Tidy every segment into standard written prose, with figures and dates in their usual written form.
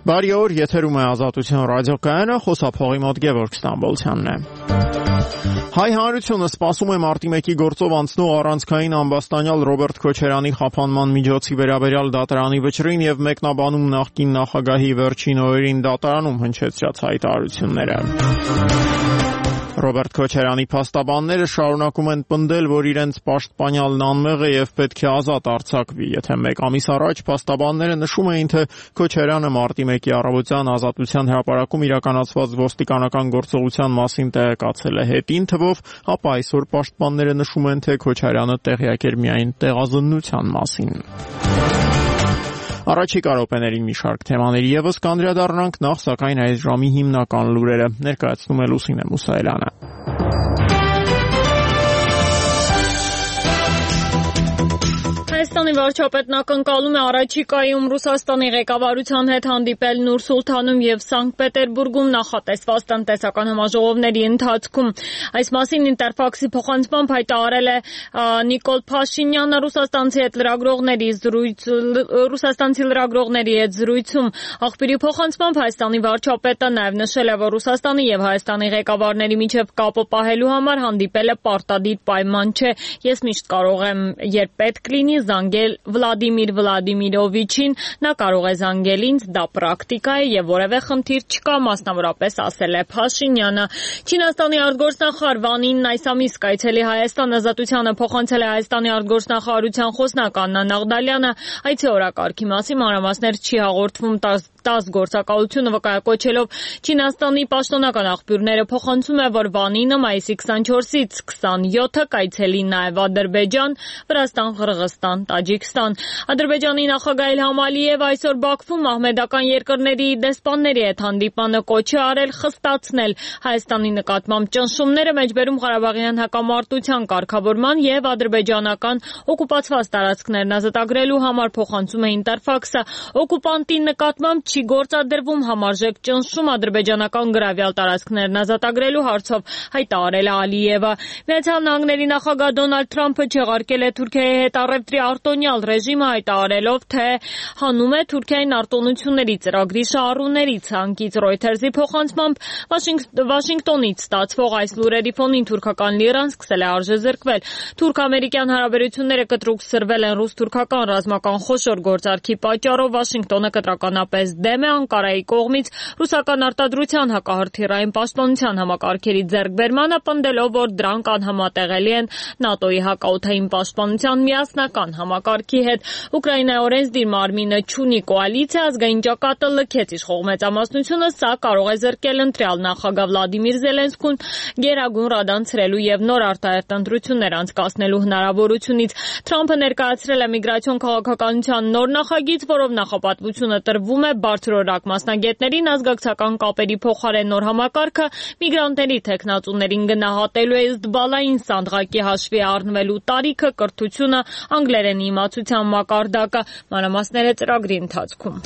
Բարի օր, եթերում է Ազատության ռադիոկայանը, խոսափողի մոտ Գևորգ Ստամբոլցյանն է։ Հայ հանրությունը սպասում է մարտի 1-ի գործով անցնող առանցքային ամբաստանյալ Ռոբերտ Քոչարյանի խափանման միջոցի վերաբերյալ դատարանի վճռին եւ մեկնաբանում նախկին նախագահի վերջին օրերին դատարանում հնչեցրած հայտարարությունները։ Ռոբերտ Քոչարյանի փաստաբանները շարունակում են պնդել, որ իրենց պաշտպանյալն անմեղ է եւ պետք է ազատ արձակվի։ Եթե մեկ ամիս առաջ փաստաբանները նշում էին, թե Քոչարյանը մարտի 1-ի առավոտյան Ազատության հրապարակում իրականացված ոստիկանական գործողության մասին տեղեկացել է հետին թվով, ապա այսօր պաշտպանները նշում են, թե Քոչարյանը տեղյակ էր միայն տեղազննության մասին։ Առաջիկա րոպեներին մի շարք թեմաների եւս կանդրադառնանք, նախ սակայն այս ժամի հիմնական լուրերը ներկայացնում է Լուսինե Մուսայելյանը։ Հայաստանի վարչապետն ակնկալում է առաջիկայում Ռուսաստանի ղեկավարության հետ հանդիպել Նուր-Սուլթանում եւ Սանկտ Պետերբուրգում նախատեսված տնտեսական համաժողովների ընթացքում։ Այս մասին Ինտերֆաքսի փոխանցմամբ հայտարարել է Նիկոլ Փաշինյանը ռուսաստանցի լրագրողների հետ զրույցում։ Աղբյուրի փոխանցմամբ Հայաստանի վարչապետը նաեւ նշել է, որ Ռուսաստանի եւ Հայաստանի ղեկավարների միջև կապը պահելու համար հանդիպելը պարտադիր պայման չէ։ Ես միշտ կարող եմ, երբ պետք լինի, զանգել Վլադիմիր Վլադիմիրովիչին, նա կարող է զանգել ինձ, դա պրակտիկա է եւ որևէ խնդիր չկա, մասնավորապես ասել է Փաշինյանը։ Չինաստանի արտգործնախարար Վան Ին այս ամիս կայցելի Հայաստան Ազատությանը փոխանցել է Հայաստանի արտգործնախարարության խոսնակ Աննա Նաղդալյանը, այցի օրակարգի մասին մանրամասներ չի հաղորդվում, 10 գործակալությունը վկայակոչելով Չինաստանի պաշտոնական աղբյուրները փոխանցում է, որ Վան Ինը մայիսի 24-ից 27-ը կայցելի նաեւ Ադրբեջան, Վրաստան, Ղրղստան, Տաջիկստան։ Ադրբեջանի նախագահ Իլհամ Ալիևը այսօր Բաքվում ահմեդական երկրների դեսպանների հետ հանդիպանը կոչ է արել խստացնել Հայաստանի նկատմամբ ճնշումները մեջբերում Ղարաբաղյան հակամարտության կարգավորման եւ ադրբեջանական օկուպացված տարածքներն ազատագրելու համար, փոխանցում է Ինտերֆաքսը։ Օկուպանտի նկատմամբ չի գործադրվում համարժեք ճնշում ադրբեջանական գրավյալ տարածքներն ազատագրելու հարցով, հայտարարել է Ալիևը։ Միացյալ Նահանգների նախագահ Դոնալդ Թրամփը չեղարկել է Թուրքիայի հետ առևտրի արտոնյալ ռեժիմը, հայտարարելով, թե հանում է Թուրքիային արտոնությունների ծրագրի շահառուների ցանկից։ Ռոյթերսի փոխանցմամբ Վաշինգտոնից ստացվող այս լուրերի ֆոնին թուրքական լիրան սկսել է արժեզրկվել։ Թուրք-ամերիկյան հարաբերությունները կտրուկ սրվել են ռուս-թուրքական ռազմական խոշոր գործարքի պատճառով։ Վաշինգտոնը կտրականապես դեմ է Անկարայի կողմից ռուսական արտադրության հակահրթիռային պաշտպանության համակարգերի ձեռքբերմանը, պնդելով, որ դրանք անհամատեղելի են ՆԱՏՕ-ի հակաօդային պաշտպանության միասնական համակարգի հետ։ Ուկրաինայի օրենսդիր մարմինը չունի կոալիցիա, ազգային ճակատը լքեց իշխող մեծամասնությունը, սա կարող է զրկել ընտրյալ նախագահ Վլադիմիր Զելենսկուն գերագույն ռադանցրելու եւ նոր արտահերտ ընտրություններ անցկացնելու հնարավորությունից։ Թրամփը ներկայացրել է միգրացիոն քաղաքականության նոր նախագիծ, որով նախապատվությունը տրվում է բարձրորակ մասնագետներին, ազգակցական կապերի փոխարեն նոր համակարգը միգրանտների թեկնածուներին գնահատելու է, ըստ բալային սանդղակի հաշվի առնվելու տարիքը, կրթությունը, անգլերենի իմացության մակարդակը, մանրամասները ծրագրի ընթացքում։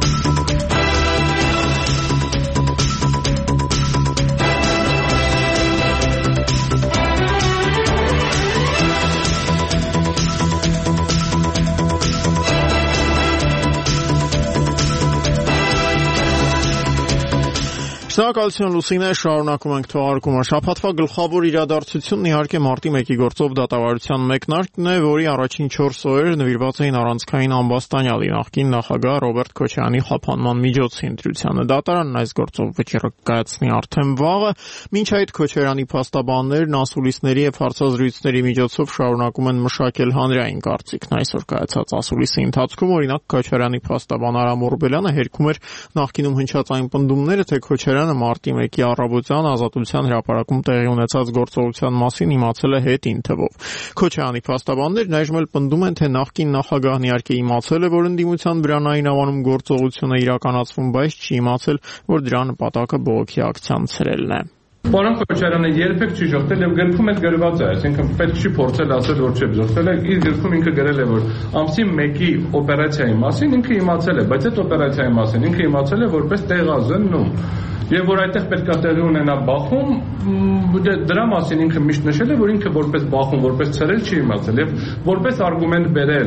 Շնորհակալություն Լուսինե, շարունակում ենք թողարկումը։ Շաբաթվա գլխավոր իրադարձությունն իհարկե մարտի 1-ի գործով դատավարության մեկնարկն է, որի առաջին 4 օրերը նվիրված էին առանցքային ամբաստանյալի նախկին նախագահ Ռոբերտ Քոչարյանի խափանման միջոցի ընտրությանը։ Դատարանն այս գործով վճիռը կայացնի արդեն վաղը, մինչ այդ Քոչարյանի փաստաբաններն ասուլիսների եւ հարցազրույցների միջոցով շարունակում են մշակել հանրային կարծիքն։ Այսօր կայացած ասուլիսի ընթացքում օրինակ Քոչարյանի փաստաբան Արամ Օրբելյանը հերքում էր նախկինում հնչած այն պնդումները, թե Քոչարյանը մարտի 1-ի առավոտյան Ազատության հրապարակում տեղի ունեցած գործողության մասին իմացել է հետին թվով։ Քոչարյանի փաստաբաններն այժմ էլ պնդում են, թե նախկին նախագահն իհարկե իմացել է, որ ընդդիմության վրանային անվանում գործողությունը իրականացվում, բայց չի իմացել, որ դրա նպատակը բողոքի ակցիան ցրելն է։ Պարոն Քոչարյանը երբեք չի ժողտել եւ գրքում էլ գրված է, այսինքն պետք չի փորձել ասել, որ չէ ժողտել է, իր գրքում ինքը գրել է, որ ամսի 1-ի օպերացիայի մասին ինքը իմացել է, բայց այդ օպերացիայի մասին ինքը իմացել է որպես տեղազննում։ Եվ որ այդտեղ պետք է տեղի ունենա Բախում, դրա մասին ինքը միշտ նշել է, որ ինքը որպես Բախում, որպես ցրել չի իմացել եւ որպես արգումենտ բերել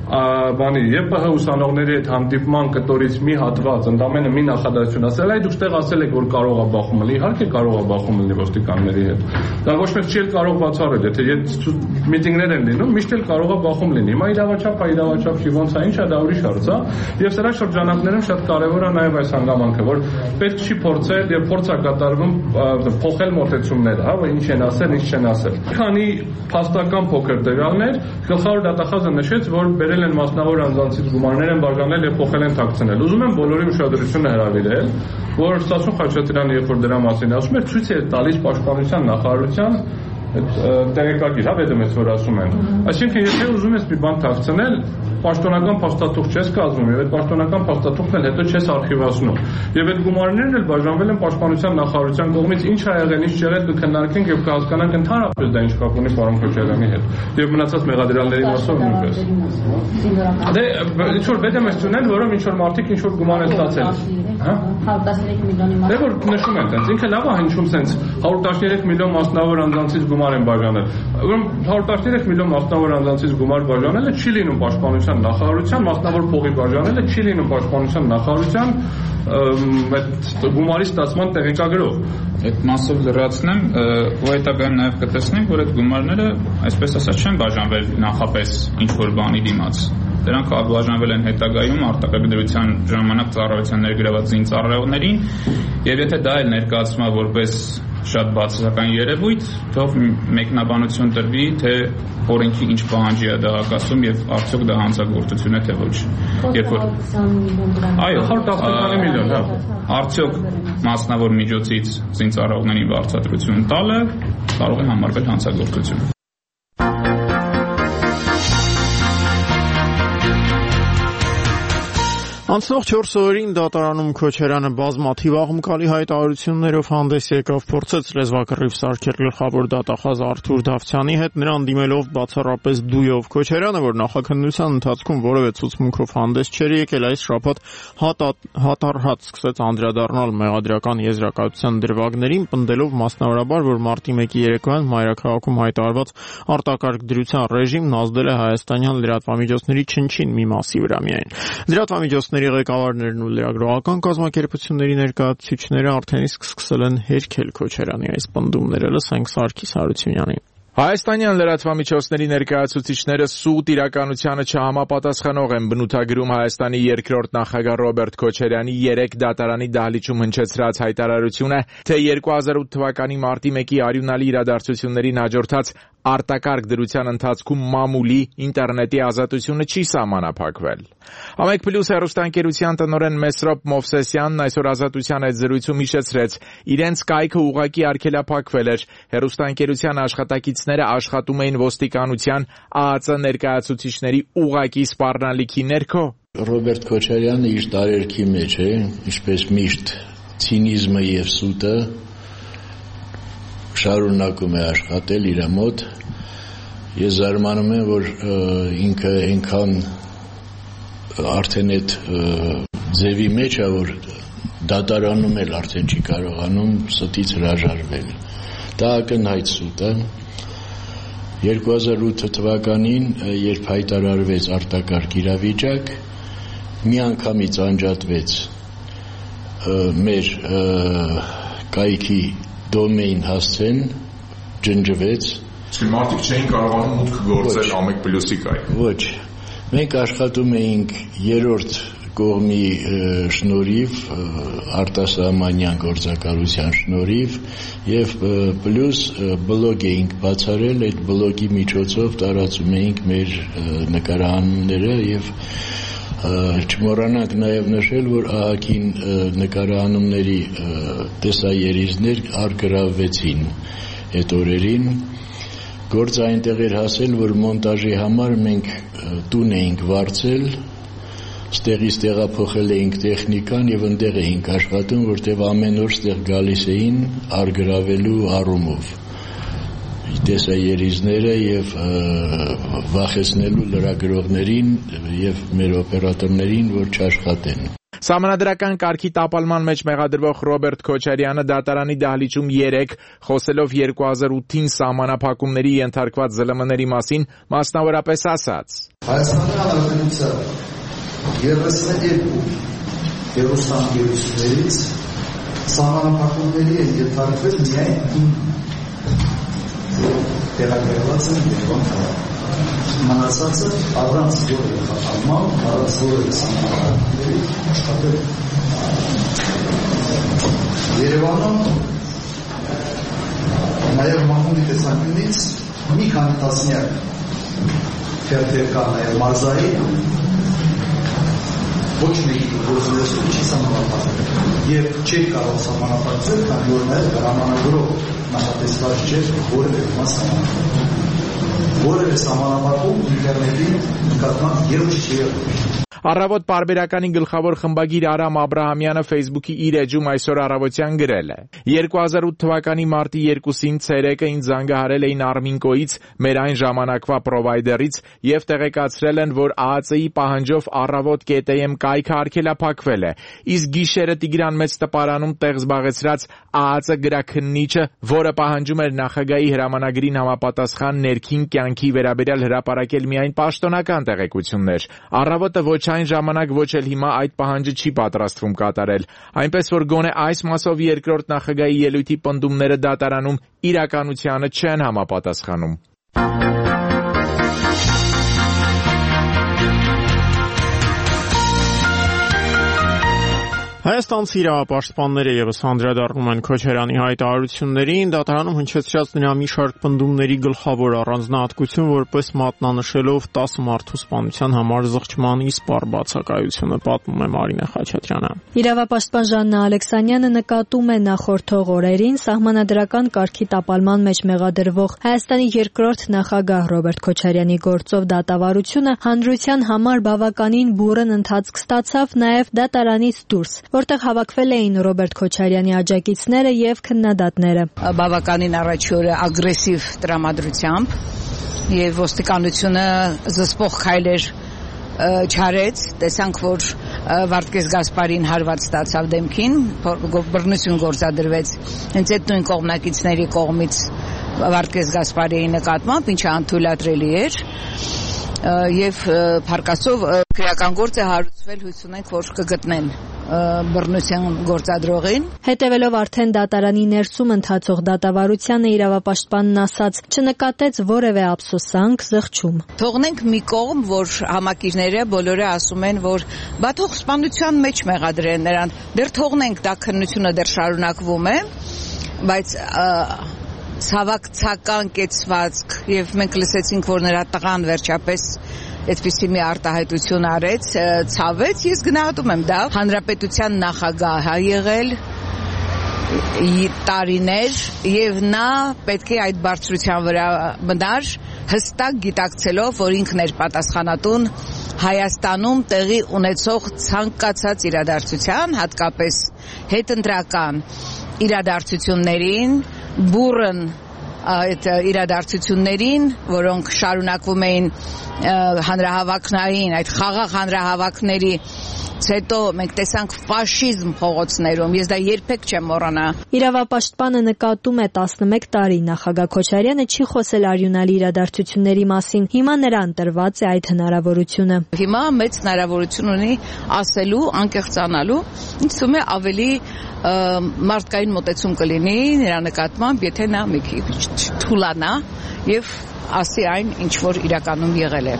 բանի ԵՊՀ ուսանողների հետ հանդիպման կտորից մի հատված ընդամենը մի նախադասություն ասել, այ դուք ստեղ ասել եք, որ կարող է բախում լինի, իհարկե կարող է բախում լինի ոստիկանների հետ։ Դա ոչ մեկ չի կարող բացառել, եթե միտինգներ են լինում, միշտ էլ կարող է բախում լինի։ Հիմա իրավաչափ չի, ոնց է, ինչ է, դա ուրիշ հարց է։ Եվ սրա շրջանակներում շատ կարևոր է նաև այս հանգամանքը, որ պետք չի փորձել եւ փորձ է կատարվում փոխել մոտեցումները, հա, որ ինչ են ասել, ինչ չեն ասել։ Քանի փաստական փոքր տվյալներ, գլխավոր դատախազը նշեց, որ բերել են մասնավոր անձանցից գումարներ են բաժանել եւ փոխել են թաքցնել։ Ուզում եմ բոլորի ուշադրությունը հրավիրել, որ Ստասուն Խաչատրյանը երբ որ դրա մասին ասում էր, ցույց է տալիս պաշտպանության նախարարության տեղեկագիր, հա, ведомец, որ ասում են։ Այսինքն, եթե ուզում ես մի բան թաքցնել, պաշտոնական փաստաթուղթ չես կազմում եւ այդ պաշտոնական փաստաթուղթն էլ հետո չես արխիվացնում։ Եվ այդ գումարներն էլ բաժանվել են պաշտպանության նախարարության կողմից, ինչ ա եղել, ինչ չեղել կքննարկենք եւ կհասկանանք ընդհանրապես դա ինչ կապ ունի պարոն Քոչարյանի հետ։ Եվ մնացած մեղադրյալների մասով նույնպես։ Դե ինչ որ ведомец ունել, որով ինչ որ մարդիկ ինչ որ գումար են ստացել։ Հա 113 միլիոնի մաս։ Դե որ նշում են տենց, ինքը լավ է հնչում սենց 113 միլիոն մասնավոր անձանցից գումար են բաժանել։ Ուրեմն 113 միլիոն մասնավոր անձանցից գումար բաժանելը չի լինում պաշտպանության նախարարության, մասնավոր փողի բաժանելը չի լինում պաշտպանության նախարարության այդ գումարի ստացման տեղեկագրով։ Այդ մասով լրացնեմ, ու հետագայում նաև կտեսնենք, որ այդ գումարները, այսպես ասած, չեն բաժանվել նախապես ինչ-որ բանի դիմաց։ Դրանք բաժանվել են հետագայում արտակարգադրության ժամանակ ծառայության ներգրաված զինծառայողներին, եւ եթե դա էլ ներկայացվում է որպես շատ բացասական երևույթ, թող մեկնաբանություն տրվի, թե օրենքի ինչ պահանջի է դա հակասում եւ արդյոք դա հանցագործություն է թե ոչ։ Երբ որ այո, 110 միլիոն, հա, արդյոք մասնավոր միջոցից զինծառայողներին վարձատրություն տալը կարող է համարվել հանցագործություն։ Անցնող 4 օրերին դատարանում Քոչարյանը բազմաթիվ աղմկալի հայտարարություններով հանդես եկավ, փորձեց լեզվակռիվ սարքել գլխավոր դատախազ Արթուր Դավթյանի հետ, նրան դիմելով բացառապես դույով։ Քոչարյանը, որ նախաքննության ընթացքում որևէ ցուցմունքով հանդես չէր եկել, այս շաբաթ հատառհատ սկսեց անդրադառնալ մեղադրական եզրակացության դրվագներին, պնդելով մասնավորաբար, որ մարտի 1-ի երեկոյան մայրաքաղաքում հայտարարված արտակարգ դրության ռեժիմն ազդել է հայաստանյան լրատվամիջոցների չնչին մի մասի վրա միայն։ Լրատվամիջոցների ղեկավարներն ու լրագրողական կազմակերպությունների ներկայացուցիչները արդեն իսկ սկսել են հերքել Քոչարյանի այս պնդումները։ Լսենք Սարգիս Հարությունյանին։ Հայաստանյան լրատվամիջոցների ներկայացուցիչները սուտ իրականությանը չհամապատասխանող են բնութագրում Հայաստանի երկրորդ նախագահ Ռոբերտ Քոչարյանի 3 դատարանի դահլիճում հնչեցրած հայտարարությունը, թե 2008 թվականի մարտի 1-ի արյունալի իրադարձություններին հաջորդած արտակարգ դրության ընթացքում մամուլի ինտերնետի ազատությունը չի սահմանափակվել։ Ամեկ Պլյուս հեռուստաընկերության տնօրեն Մեսրոպ Մովսեսյանն այսօր Ազատության այդ զրույցում հիշեցրեց, իրենց կայքը ուղղակի արգելափակվել էր, հեռուստաընկերության աշխատակիցները աշխատում էին ոստիկանության ԱԱԾ ներկայացուցիչների ուղղակի սպառնալիքի ներքո։ Ռոբերտ Քոչարյանը իր տարերքի մեջ է, ինչպես միշտ ցինիզմը եւ սուտը շարունակում է աշխատել իր մոտ։ Ես զարմանում եմ, որ ինքը այնքան արդեն այդ ձևի մեջ է, որ դատարանում էլ արդեն չի կարողանում ստից հրաժարվել։ Դա ակնհայտ սուտ է։ 2008 թվականին, երբ հայտարարվեց արտակարգ իրավիճակ, միանգամից անջատվեց մեր կայքի դոմեին հասցեն, ջնջվեց։ Իսկ մարդիկ չէին կարողանում մուտք գործել Ամեկ Պլյուսի կայք։ Ոչ։ Մենք աշխատում էինք երրորդ կողմի շնորհիվ, արտասահմանյան գործակալության շնորհիվ եւ պլյուս բլոգ էինք բացառել, այդ բլոգի միջոցով տարածում էինք մեր նկարահանումները եւ չմոռանանք նաև նշել, որ ԱՀԿ-ին նկարահանումների տեսաերիզներ արգրավվեցին այդ օրերին։ Գործը այնտեղ էր հասել, որ մոնտաժի համար մենք տուն էինք վարձել, ստեղից տեղափոխել էինք տեխնիկան եւ այնտեղ էինք աշխատում, որտեղ ամեն օր ստեղ գալիս էին արգրավելու առումով տեսաերիզները եւ վախեցնելու լրագրողներին եւ մեր օպերատորներին, որ չաշխատեն։ Սահմանադրական կարգի տապալման մեջ մեղադրվող Ռոբերտ Քոչարյանը դատարանի դահլիճում 3 խոսելով 2008-ին սահմանափակումների ենթարկված ԶԼՄ-ների մասին մասնավորապես ասաց. Հայաստանի Հանրապետության 32 հեռուստաընկերություններից սահմանափակումների են ենթարկվել միայն 9 տեղակայված են Երևան քաղաքում։ Մնացածը առանց որևէ խախտման, առանց որևէ սահմանափակումների աշխատել են։ Երևանում նաև մամուլի տեսանկյունից մի քանի տասնյակ թերթեր կան նաև մարզային, ոչ մեկի գործունեությունը չի սահմանափակվել եւ չի կարող սահմանափակել, քանի որ նաև հրամանագրով նախատեսված չէ որևէ սահմանափակում։ Որևէ սահմանափակում ինտերնետի նկատմամբ ևս չի եղել։ Առավոտ պարբերականի գլխավոր խմբագիր Արամ Աբրահամյանը Facebook-ի իր էջում այսօր առավոտյան գրել է. 2008 թվականի մարտի 2-ին ցերեկը ինձ զանգահարել էին Արմինկոից, մեր այն ժամանակվա պրովայդերից, եւ տեղեկացրել են, որ ԱԱՑ-ի պահանջով առավոտ.am կայքը արգելափակվել է։ Իսկ գիշերը Տիգրան Մեծ տպարանում տեղ զբաղեցրած ԱԱՑ գրաքննիչը, որը պահանջում էր նախագահի հրամանագրին համապատասխան ներքին կյանքի վերաբերյալ հրապարակել միայն պաշտոնական տեղեկություններ։ Առավոտը ոչ այն ժամանակ, ոչ էլ հիմա այդ պահանջը չի պատրաստվում կատարել, այնպես որ գոնե այս մասով երկրորդ նախագահի ելույթի պնդումները դատարանում իրականությանը չեն համապատասխանում։ Հայաստանցի իրավապաշտպանները ևս անդրադառնում են Քոչարյանի հայտարարություններին, դատարանում հնչեցրած նրա մի շարք պնդումների գլխավոր առանձնահատկություն, որպես մատնանշելով 10 մարդու սպանության համար զղջման իսպառ բացակայությունը, պատմում է Մարինե Խաչատրյանը։ Իրավապաշտպան Ժաննա Ալեքսանյանը նկատում է նախորդող օրերին սահմանադրական կարգի տապալման մեջ մեղադրվող Հայաստանի երկրորդ նախագահ Ռոբերտ Քոչարյանի գործով դատավարությունը հանրության համար բավականին բուռն ընթացք ստացավ նաև դատարանից դուրս, որտեղ հավաքվել էին Ռոբերտ Քոչարյանի աջակիցները եւ քննադատները։ Բավականին առաջի օրը ագրեսիվ տրամադրությամբ եւ ոստիկանությունը զսպող քայլեր չարեց, տեսանք, որ Վարդգես Գասպարին հարված ստացավ դեմքին, բռնություն գործադրվեց հենց այդ նույն կողմնակիցների կողմից Վարդգես Գասպարիի նկատմամբ, ինչը անթույլատրելի էր։ Եվ փառքաստով քրեական գործ է հարուցվել, հույս ունենք, որ կգտնեն բռնություն գործադրողին։ Հետևելով արդեն դատարանի ներսում ընթացող դատավարությանը իրավապաշտպանն ասաց, չնկատեց որևէ ափսոսանք, զղջում։ Թողնենք մի կողմ, որ համակիրները բոլորը ասում են, որ բա թող սպանության մեջ մեղադրեն նրան, դեռ թողնենք, դա քննությունը դեռ շարունակվում է, բայց ցավակցական կեցվածք եւ մենք լսեցինք, որ նրա տղան վերջապես այդպիսի մի արտահայտություն արեց, ցավեց, ես գնահատում եմ դա։ Հանրապետության նախագահ է եղել տարիներ եւ նա պետք է այդ բարձրության վրա մնար, հստակ գիտակցելով, որ ինքն էր պատասխանատուն Հայաստանում տեղի ունեցող ցանկացած իրադարձության, հատկապես հետընտրական իրադարձություններին, բուռն այդ իրադարձություններին, որոնք շարունակվում էին հանրահավաքներին, այդ խաղաղ հանրահավաքների հետո մենք տեսանք ֆաշիզմ փողոցներում, ես դա երբեք չեմ մոռանա։ Իրավապաշտպանը նկատում է 11 տարի նախագահ Քոչարյանը չի խոսել արյունալի իրադարձությունների մասին, հիմա նրան տրված է այդ հնարավորությունը։ Հիմա մեծ հնարավորություն ունի ասելու, անկեղծանալու, ինձ թվում է ավելի մարդկային մոտեցում կլինի նրա նկատմամբ, եթե նա մի քիչ թուլանա եւ ասի այն, ինչ որ իրականում եղել է։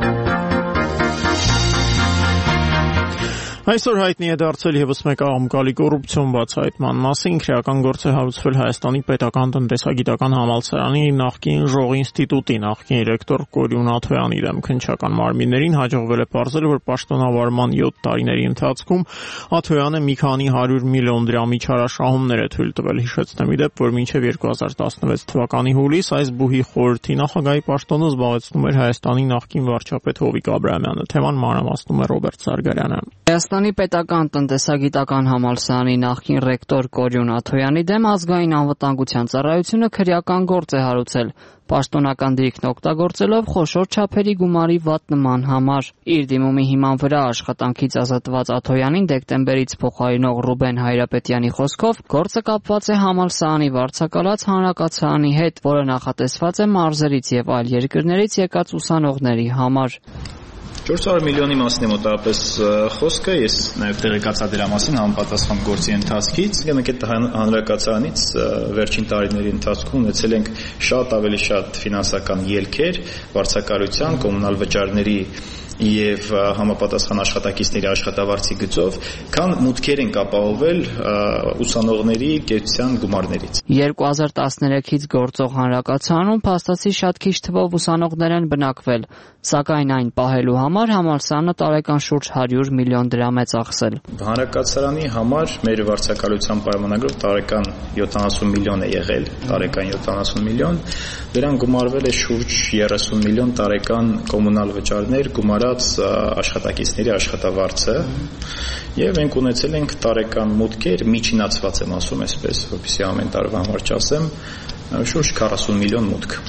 Այսօր հայտնի է դարձել ևս մեկ աղմկալի կոռուպցիոն բացահայտման մասին, քրեական գործ է հարուցվել Հայաստանի պետական տնտեսագիտական համալսարանի նախկին Ժող ինստիտուտի նախկին ռեկտոր Կորյուն Աթոյանի դեմ քննչական մարմիններին հաջողվել է պարզել, որ պաշտոնավարման 7 տարիների ընթացքում Աթոյանը մի քանի 100 միլիոն դրամի չարաշահումներ է թույլ տվել, հիշեցնեմ ի դեպ, որ մինչև 2016 թվականի հուլիս այս բուհի խորհրդի նախագահի պաշտոնը զբաղեցնում էր Հայաստանի նախկին վարչապետ Հովիկ Աբրահամյանը։ Թեման մանրամասնում է Ռոբերտ Սարգարյանը։ Հայաստանի պետական տնտեսագիտական համալսարանի նախկին ռեկտոր Կորյուն Աթոյանի դեմ ազգային անվտանգության ծառայությունը քրեական գործ է հարուցել, պաշտոնական դիրքն օգտագործելով խոշոր չափերի գումարի վատնման համար։ Իր դիմումի հիման վրա աշխատանքից ազատված Աթոյանին դեկտեմբերից փոխարինող Ռուբեն Հայրապետյանի խոսքով գործը կապված է համալսարանի վարձակալած հանրակացարանի հետ, որը նախատեսված է մարզերից եւ այլ երկրներից եկած ուսանողների համար։ 400 միլիոնի մասին է մոտավորապես խոսքը, ես նաև տեղեկացա դրա մասին համապատասխան գործի ընթացքից։ Մենք այդ հանրակացարանից վերջին տարիների ընթացքում ունեցել ենք ավելի շատ ֆինանսական ելքեր, վարձակալության, կոմունալ վճարների եւ համապատասխան աշխատակիցների աշխատավարձի գծով, քան մուտքեր են ապահովել ուսանողների կեցության գումարներից։ 2013-ից գործող հանրակացարանում փաստացի շատ քիչ թվով ուսանողներ են բնակվել, սակայն այն պահելու համար համալսարանը տարեկան շուրջ 100 միլիոն դրամ է ծախսել։ Հանրակացարանի համար մեր վարձակալության պայմանագրով տարեկան 70 միլիոն է եղել, տարեկան 70 միլիոն, դրան գումարվել է շուրջ 30 միլիոն տարեկան կոմունալ վճարներ, աշխատակիցների աշխատավարձը եւ մենք ունեցել ենք տարեկան մուտքեր, միջինացված եմ ասում այսպես, որպեսզի ամեն տարվա համար չասեմ, շուրջ 40 միլիոն մուտք։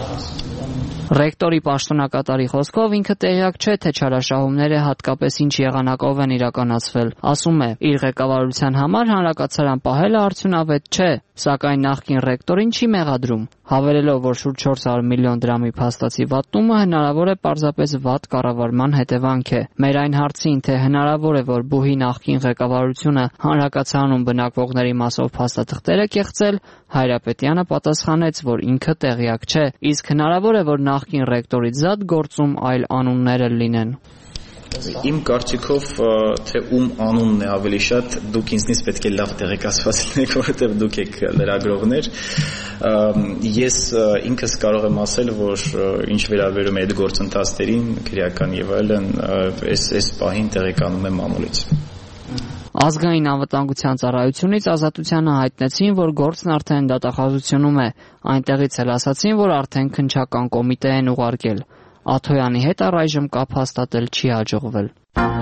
Ռեկտորի պաշտոնակատարի խոսքով ինքը տեղյակ չէ, թե չարաշահումները հատկապես ինչ եղանակով են իրականացվել։ Ասում է, իր ղեկավարության համար հանրակացարան պահելը արդյունավետ չէ, սակայն նախկին ռեկտորին չի մեղադրում, հավելելով, որ շուրջ 400 միլիոն դրամի փաստացի վատնումը հնարավոր է պարզապես վատ կառավարման հետևանք է։ Մեր այն հարցին, թե հնարավոր է, որ բուհի նախկին ղեկավարությունը հանրակացարանում բնակվողների մասով փաստաթղթեր է կեղծել, Հայրապետյանը պատասխանեց, որ ինքը տեղյակ չէ, իսկ հնարավոր է, որ նախկին ռեկտորից զատ գործում այլ անուններ լինեն։ Իմ կարծիքով, թե ում անունն է ավելի շատ, դուք ինձնից պետք է լավ տեղեկացված լինեք, որովհետև դուք եք լրագրողներ։ Ես ինքս կարող եմ ասել, որ ինչ վերաբերում է այդ գործընթացներին, քրեական եւ այլն, այս պահին տեղեկանում եմ մամուլից։ Ազգային անվտանգության ծառայությունից Ազատությանը հայտնեցին, որ գործն արդեն դատախազությունում է, այնտեղից էլ ասացին, որ արդեն քննչական կոմիտե են ուղարկել։ Աթոյանի հետ առայժմ կապ հաստատել չի հաջողվել։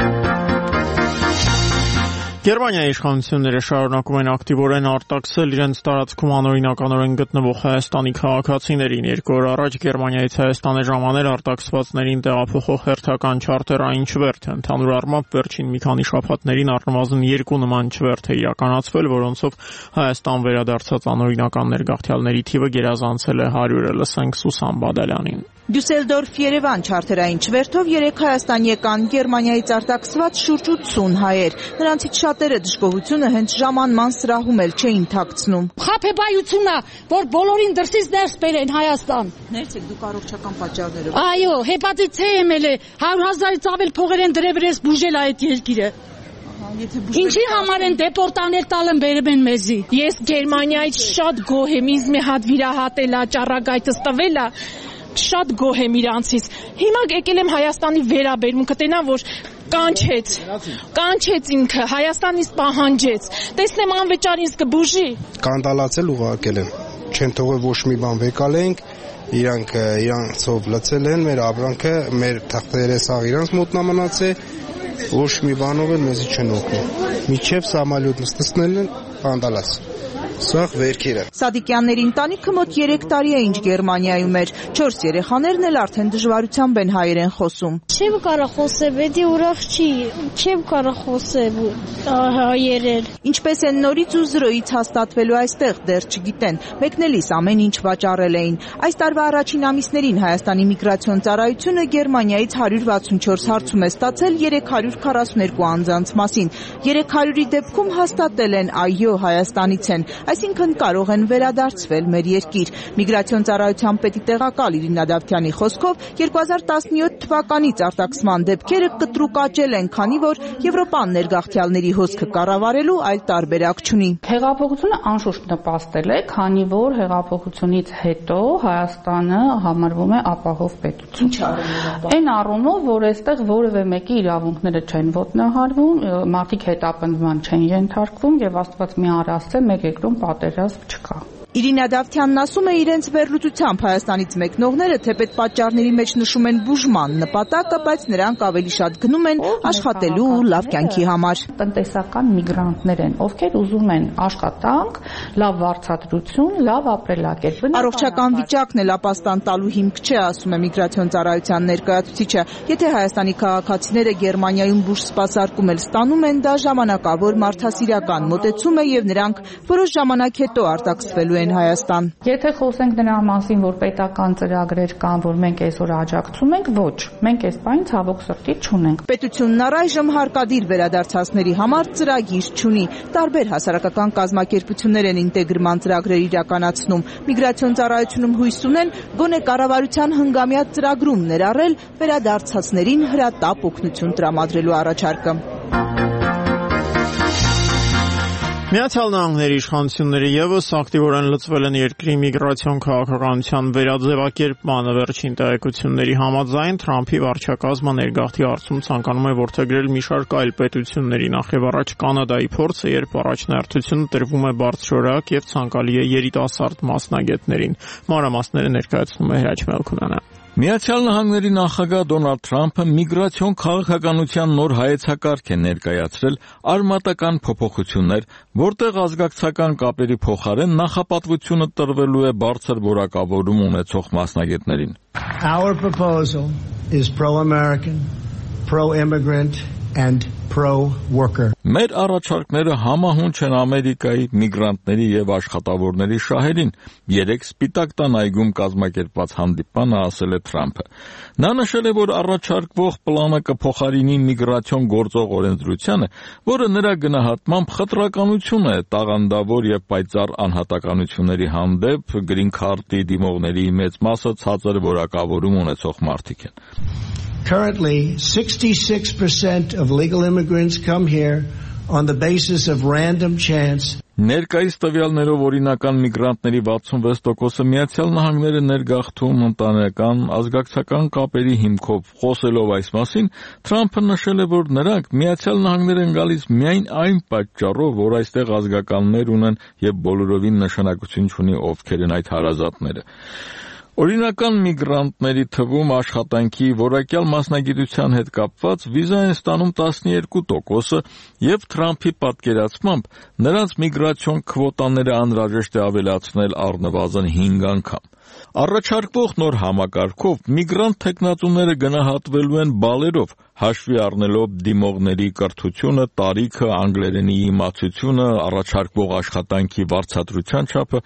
Գերմանիայի իշխանությունները շարունակում են ակտիվորեն արտաքսել իրենց տարածքում անօրինականորեն գտնվող Հայաստանի քաղաքացիներին։ 2 օր առաջ Գերմանիայից Հայաստան է ժամանել արտաքսվածներին տեղափոխող հերթական չարտերային չվերթ։ Ընդհանուր առմամբ վերջին մի քանի շաբաթներին առնվազն 2 նման չվերթ է իրականացվել, որոնցով Հայաստան վերադարձած անօրինական ներգաղթյալների թիվը գերազանցել է 100-ը։ Լսենք Սուսան Բադալյանին։ Դյուսելդորֆ-Երևան չարտերային չվերթով 3 Հայաստան եկան Գերմանիայից արտաքսված շուրջ 80 հայեր։ Նրանցից շատերը դժգոհությունը հենց ժամանման սրահում էլ չէին թաքցնում։ Խաբեբայությունն է, որ բոլորին դրսից ներս բերեն Հայաստան։ Ներս եք դուք առողջական պատճառներով։ Այո, հեպատիտ C եմել է 100,000-ից ավել փողեր են դրել ես բուժել այդ երկիրը։ Ինչի համար են դեպորտաներ տալը բերում են մեզի։ Ես Գերմանիայից շատ գոհ եմ, ինձ մի հատ վիրահատելա, ճառագայթս տվելա, շատ գոհ եմ իրանցից։ Հիմա եկել եմ Հայաստանի վերաբերմունքը տենամ, որ կանչեց ինքը, Հայաստանից պահանջեց։ Տեսնեմ անվճար ինձ կբուժի։ Կանդալացել ուղարկել են։ Չեն թողել ոչ մի բան վեկալենք, իրանցով լցել են մեր ապրանքը, մեր թղթերը սաղ իրանց մոտ նմանած է, ոչ մի բանով էլ մեզի չեն օգնում։ Միջև սամալյոտ նստեցնել են, կանդալաց։ Սաղ վերքերը։ Սադիկյանների ընտանիքը մոտ 3 տարի է ինչ Գերմանիայում էր։ 4 երեխաներն էլ արդեն դժվարությամբ են հայերեն խոսում։ Չեմ կարող խոսել, պետք է ուրախ չի։ Չեմ կարող խոսել հայերեն։ Ինչպես են նորից ու զրոյից հաստատվելու այստեղ դեռ չգիտեն։ Մեկնելիս ամեն ինչ վաճառել էին։ Այս տարվա առաջին ամիսներին Հայաստանի միգրացիոն ծառայությունը Գերմանիայից 164 հարցում է ստացել 342 անձանց մասին։ 300-ի դեպքում հաստատել են այո, Հայաստանից են, այսինքն կարող են վերադարձվել մեր երկիր։ Միգրացիոն ծառայության պետի տեղակալ Իրինա Դավթյանի խոսքով 2017 թվականից արտաքսման դեպքերը կտրուկ աճել են, քանի որ Եվրոպան ներգաղթյալների հոսքը կառավարելու այլ տարբերակ չունի։ Հեղափոխությունը անշուշտ նպաստել է, քանի որ հեղափոխությունից հետո Հայաստանը համարվում է ապահով պետություն։ Ինչ առումով։ Այն առումով, որ այստեղ որևէ մեկի իրավունքները չեն ոտնահարվում, մարդիկ հետապնդման չեն ենթարկվում եւ Աստված մի առ ասե մեր երկրում պատերազմ չկա։ Իրինա Դավթյանն ասում է, իրենց վերլուծությամբ Հայաստանից մեկնողները թեպետ պատճառների մեջ նշում են բուժման նպատակը, բայց նրանք ավելի շատ գնում են աշխատելու ու լավ կյանքի համար։ Տնտեսական միգրանտներ են, ովքեր ուզում են աշխատանք, լավ վարձատրություն, լավ ապրելակերպ։ Առողջական վիճակն էլ ապաստան տալու հիմք չէ, ասում է միգրացիոն ծառայության ներկայացուցիչը։ Եթե Հայաստանի քաղաքացիները Գերմանիայում բուժ սպասարկում էլ ստանում են, դա ժամանակավոր մարդասիրական մոտեցում է եւ նրանք որոշ ժամանակ հետո արտաքսվելու են Հայաստան։ Եթե խոսենք նրա մասին, որ պետական ծրագրեր կան, որ մենք այսօր աջակցում ենք, ոչ, մենք այս բանը ցավոք սրտի չունենք։ Պետությունն առայժմ հարկադիր վերադարձածների համար ծրագիր չունի։ Տարբեր հասարակական կազմակերպություններ են ինտեգրման ծրագրեր իրականացնում։ Միգրացիոն ծառայությունում հույս ունեն գոնե կառավարության հնգամյա ծրագրում ներառել վերադարձածներին հրատապ օգնություն տրամադրելու առաջարկը։ Միացյալ Նահանգների իշխանությունները ևս ակտիվորեն լծվել են երկրի միգրացիոն քաղաքականության վերաձևակերպմանը վերջին տեղեկությունների համաձայն Թրամփի վարչակազմը ներգաղթի հարցում ցանկանում է որդեգրել մի շարք այլ պետությունների, նախևառաջ Կանադայի փորձը, երբ առաջնահերթությունը տրվում է բարձրորակ եւ ցանկալի է երիտասարդ մասնագետներին։ Մանրամասները ներկայացնում է Հրաչ Մելքոնյանը։ Միացյալ Նահանգների նախագահ Դոնալդ Թրամփը միգրացիոն քաղաքականության նոր հայեցակարգ է ներկայացրել արմատական փոփոխություններ, որտեղ ազգակցական կապերի փոխարեն նախապատվությունը տրվելու է բարձր որակավորում ունեցող մասնագետներին։ Our proposal is pro-American, pro-immigrant and pro-worker. Մեր առաջարկները համահունչ են Ամերիկայի միգրանտների եւ աշխատավորների շահերին, երեք Սպիտակ տան այգում կազմակերպված հանդիպանը ասել է Թրամփը։ Նա նշել է, որ առաջարկվող պլանը կփոխարինի միգրացիոն գործող օրենսդրությանը, որը նրա գնահատմամբ խտրականություն է տաղանդավոր եւ պայծառ անհատականությունների հանդեպ գրին քարտի դիմողների մեծ մասը ցածր որակավորում ունեցող մարդիկ են։ Currently, 66% of legal immigrants come here on the basis of random chance. Ներկայիս տվյալներով օրինական միգրանտների 66%-ը Միացյալ Նահանգները ներգաղթում ընտանեկան ազգակցական կապերի հիմքով։ Խոսելով այս մասին, Թրամփը նշել է, որ նրանք Միացյալ Նահանգներ են գալիս միայն այն պատճառով, որ այստեղ ազգականներ ունեն եւ բոլորովին նշանակություն չունի ովքեր են այդ հարազատները։ Օրինական միգրանտների թվում աշխատանքի որակյալ մասնագիտության հետ կապված վիզա են ստանում 12%-ը եւ Թրամփի պատկերացմամբ նրանց միգրացիոն քվոտաները անհրաժեշտ է ավելացնել առնվազն 5 անգամ։ Առաջարկվող նոր համակարգով միգրանտ թեկնածուները գնահատվելու են բալերով, հաշվի առնելով դիմողների կրթությունը, տարիքը, անգլերենի իմացությունը, առաջարկվող աշխատանքի վարձատրության չափը։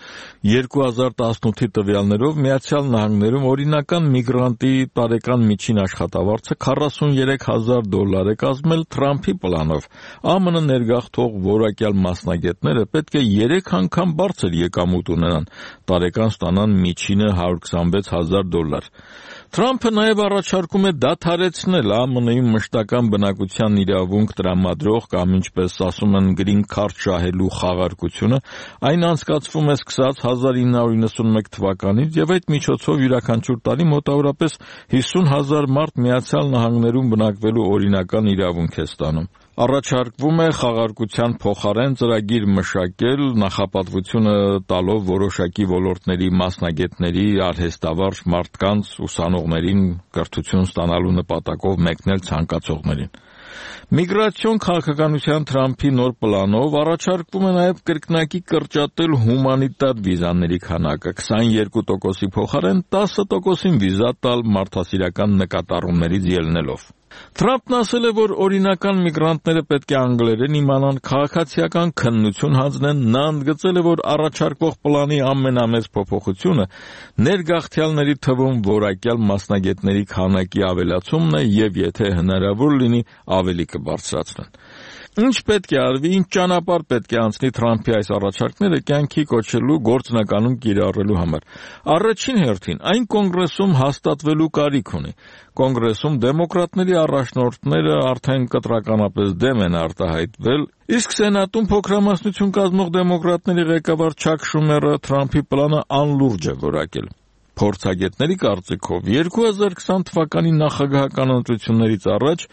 2018-ի տվյալներով Միացյալ Նահանգներում օրինական միգրանտի տարեկան միջին աշխատավարձը $43,000 է կազմել Թրամփի պլանով։ ԱՄՆ ներգաղթող որակյալ մասնագետները պետք է 3 անգամ բարձր եկամուտ ունենան, տարեկան ստանան միջինը $126,000։ Թրամփը նաև առաջարկում է դադարեցնել ԱՄՆ-ի մշտական բնակության իրավունք տրամադրող կամ ինչպես ասում են green card շահելու խաղարկությունը, այն անցկացվում է սկսած 1991 թվականից եւ այդ միջոցով յուրաքանչյուր տարի մոտավորապես 50,000 մարդ Միացյալ Նահանգներում բնակվելու օրինական իրավունք է ստանում։ Առաջարկվում է խաղարկության փոխարեն ծրագիր մշակել, նախապատվությունը տալով որոշակի ոլորտների մասնագետների, արհեստավարժ մարդկանց, ուսանողներին կրթություն ստանալու նպատակով մեկնել ցանկացողներին։ Միգրացիոն քաղաքականության Թրամփի նոր պլանով առաջարկվում է նաև կրկնակի կրճատել հումանիտար վիզաների քանակը 22%-ի փոխարեն 10%-ին վիզա տալ մարդասիրական նկատառումներից ելնելով։ Թրամփն ասել է, որ օրինական միգրանտները պետք է անգլերեն իմանան, քաղաքացիական քննություն հանձնեն, նա ընդգծել է, որ առաջարկվող պլանի ամենամեծ փոփոխությունը ներգաղթյալների թվում որակյալ մասնագետների քանակի ավելացումն է եւ եթե հնարավոր լինի ավելի կբարձրացնեն։ Ինչ պետք է արվի, ինչ ճանապարհ պետք է անցնի Թրամփի այս առաջարկները կյանքի կոչելու գործնականում կիրառելու համար։ Առաջին հերթին այն կոնգրեսում հաստատվելու կարիք ունի։ Կոնգրեսում դեմոկրատների առաջնորդները արդեն կտրականապես դեմ են արտահայտվել, իսկ Սենատում փոքրամասնություն կազմող դեմոկրատների ղեկավար Չակ Շումերը Թրամփի պլանը անլուրջ է որակել։ Փորձագետների կարծիքով 2020 թվականի նախագահական ընտրություններից առաջ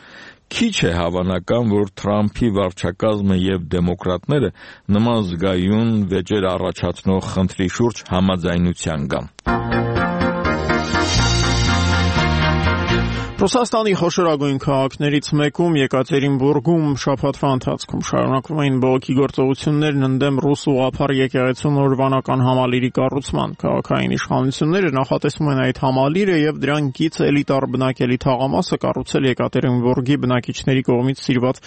քիչ է հավանական, որ Թրամփի վարչակազմը եւ դեմոկրատները նման զգայուն վեճեր առաջացնող խնդրի շուրջ համաձայնության գան։ Ռուսաստանի խոշորագույն քաղաքներից մեկում Եկատերինբուրգում շաբաթվա ընթացքում շարունակվում էին բողոքի գործողություններն ընդդեմ ռուս ուղղափառ եկեղեցու նորվանական համալիրի կառուցման։ Քաղաքային իշխանությունները նախատեսում են այդ համալիրը եւ դրան կից էլիտար բնակելի թաղամասը կառուցել Եկատերինբուրգի բնակիչների կողմից սիրված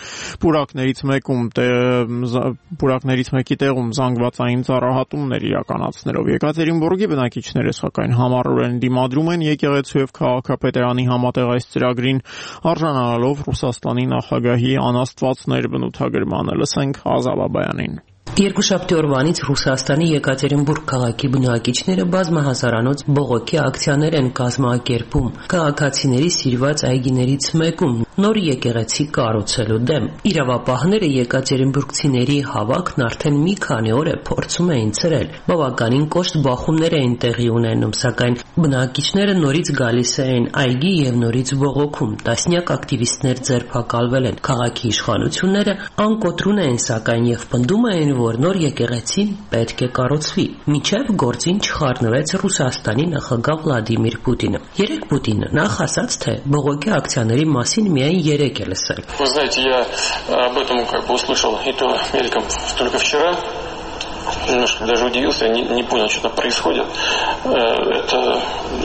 պուրակներից մեկի տեղում զանգվածային ծառահատումներ իրականացնելով։ Եկատերինբուրգի բնակիչները սակայն համառորեն դիմադրում են եկեղեցու եւ քաղաքապետարանի համատեղ ծրագրին արժանանալով Ռուսաստանի նախագահի անաստվածներ բնութագրմանը։ Լսենք Ազավաբայանին։ Երկուշաբթի օրվանից Ռուսաստանի Եկատերինբուրգ քաղաքի բնակիչները բազմահազարանոց բողոքի ակցիաներ են կազմակերպում քաղաքացիների սիրված այգիներից մեկում նոր եկեղեցի կառուցելու դեմ։ Իրավապահները եկատերինբուրգցիների հավաքն արդեն մի քանի օր է փորձում էին ցրել։ Բավականին կոշտ բախումներ էին տեղի ունենում, սակայն բնակիչները նորից գալիս էին այգի եւ նորից բողոքում։ Տասնյակ ակտիվիստներ ձերբակալվել են։ Քաղաքի իշխանությունները անկոտրուն էին, սակայն եւ պնդում էին, որ նոր եկեղեցին պետք է կառուցվի, մինչև գործին չխառնվեց Ռուսաստանի նախագահ Վլադիմիր Պուտինը։ Երեկ Պուտինը նախ ասաց, թե բողոքի ակցիաների մասին միայն երեկ է լսել։ Вы знаете, я об этом услышал и то мельком только вчера. Немножко даже удивился, не понял, что там происходит. Это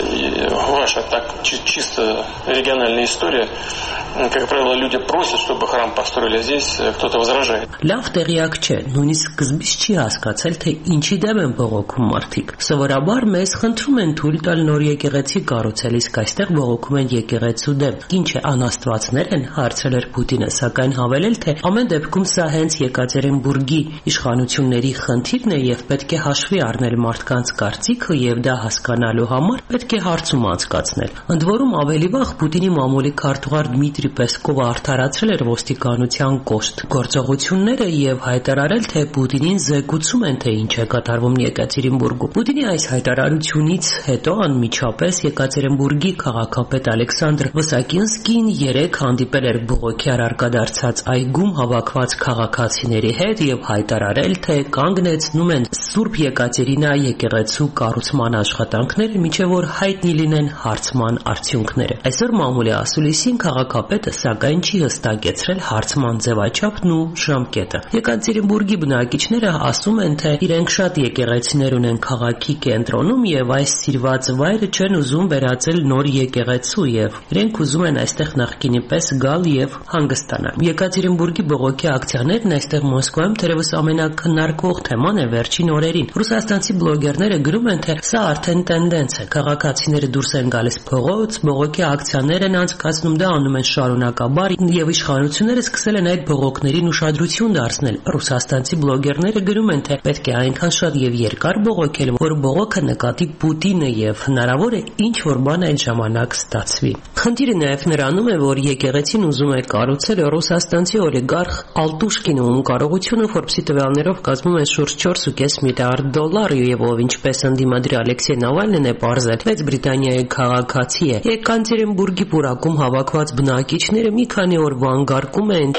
ваша так чисто региональная история. Как правило, люди просят, чтобы храм построили здесь, кто-то возражает. Լավ տեղյակ չէ, նույնիսկ սկզբից չի հասկացել, թե ինչի դեմ են բողոքում մարդիկ։ Սովորաբար մեզ խնդրում են թույլ տալ նոր եկեղեցի կառուցել, իսկ այստեղ բողոքում են եկեղեցու դեմ։ Ինչ է, անաստվածներ են, հարցել էր Պուտինը, սակայն հավելել, թե ամեն դեպքում սա հենց Եկատերինբուրգի իշխանությունների խնդիրն է եւ պետք է հաշվի առնել մարդկանց կարծիքը եւ դա հասկանալու համար պետք է հարցում անցկացնել։ Ընդ որում ավելի վաղ Պուտինի մամուլի քարտուղար Դմիտրի Պեսկովը արդարացրել էր ոստիկանության կոշտ գործողությունները եւ հայտարարել, թե Պուտինին զեկուցում են, թե ինչ է կատարվում Եկատերինբուրգում։ Պուտինի այս հայտարարությունից հետո անմիջապես Եկատերինբուրգի քաղաքապետ Ալեքսանդր Վսակինսկին երեկ հանդիպել էր բողոքի առարկա դարձած այգում հավաքված քաղաքացիների հետ եւ հայտարարել, թե կանգնեցնում են Սուրբ Եկատերինա եկեղեցու կառուցման աշխատանքները, մինչեւ որ հայտնի լինեն հարցման արդյունքները։ Այսօր մամուլի ասուլիսին քաղաքապետը սակայն չի հստակեցրել հարցման ձևաչափն ու ժամկետը։ Եկատերինբուրգի բնակիչները ասում են, թե իրենք շատ եկեղեցիներ ունեն քաղաքի կենտրոնում եւ այս սիրված վայրը չեն ուզում վերածել նոր եկեղեցու եւ իրենք ուզում են այստեղ նախկինի պես գալ եւ հանգստանալ։ Եկատերինբուրգի բողոքի ակցիաներն այստեղ Մոսկվայում թերևս ամենակնարկվող թեման է վերջին օրերին։ Ռուսաստանցի բլոգերները գրում են, թե սա արդեն տենդենս է։ Քաղաքացիները դուրս են գալիս փողոց, բողոքի ակցիաներ են անցկացնում, դա անում են շարունակաբար եւ իշխանությունները սկսել են այդ բողոքներին ուշադրություն դարձնել։ Ռուսաստանցի բլոգերները գրում են, թե պետք է այնքան շատ եւ երկար բողոքել, որ բողոքը նկատի Պուտինը եւ հնարավոր է ինչ որ բան այդ ժամանակ ստացվի։ Խնդիրը նաեւ նրանում է, որ եկեղեցին ուզում է կառուցել ռուսաստանցի օլիգարխ Ալտուշկինը, ում կարողությունը Forbes-ի տվյալներով կազմում է շուրջ $4.5 միլիարդ եւ ով ինչպես ընդդիմադիր Ալեքսեյ Նավալնին է պարզել, Մեծ Բրիտանիայի քաղաքացի է։ Եկատերինբուրգի պուրակում հավաքված բնակիչները մի քանի օր վանգարկում են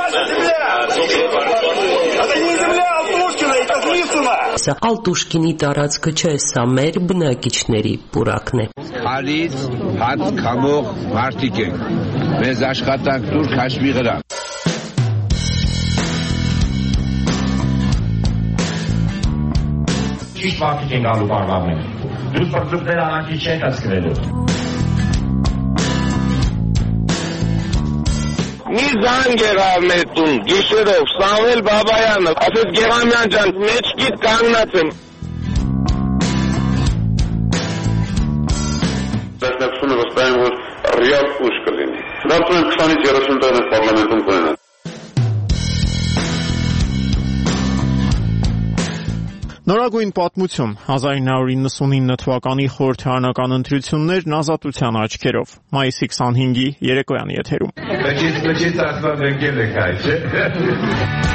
Սա Ալտուշկինի տարածքը չէ, սա մեր բնակիչների պուրակն է։ Հալից հատ կամող մարդիկ ենք, մեզ աշխատանք դուր քաշվի վրա։ Ճիշտ մարդիկ են գալու բարվարներ, դուր պրդուկներ արանքի չեն հասկրելու։ Մի զանգ էր ավմետում, գիշերով, Սամվել Բաբայանը, ասեց Գեղամյան ջան, մեջքիդ կանգնած եմ։ Վերջնացումը վստահ եմ, որ ռեալ ուժ կլինի։ Դարձում եմ 20-ից 30 տարի պարլամենտում կունենա։ Նորագույն պատմություն 1999 թվականի խորհրդարանական ընտրություններն ազատության աչքերով մայիսի 25-ի երեկոյան եթերում։ Բջից ասված եկել եք այ, չէ։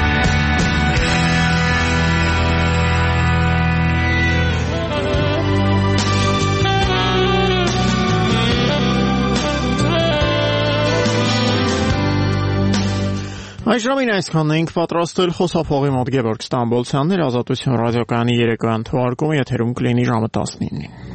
Այս ժամին այսքանն ենք պատրաստել խոսափողի մոտ Գևորգ Ստամբոլցյանն էր, Ազատություն ռադիոկայանի երեկոյան թողարկումը եթերում կլինի ժամը 19-ին։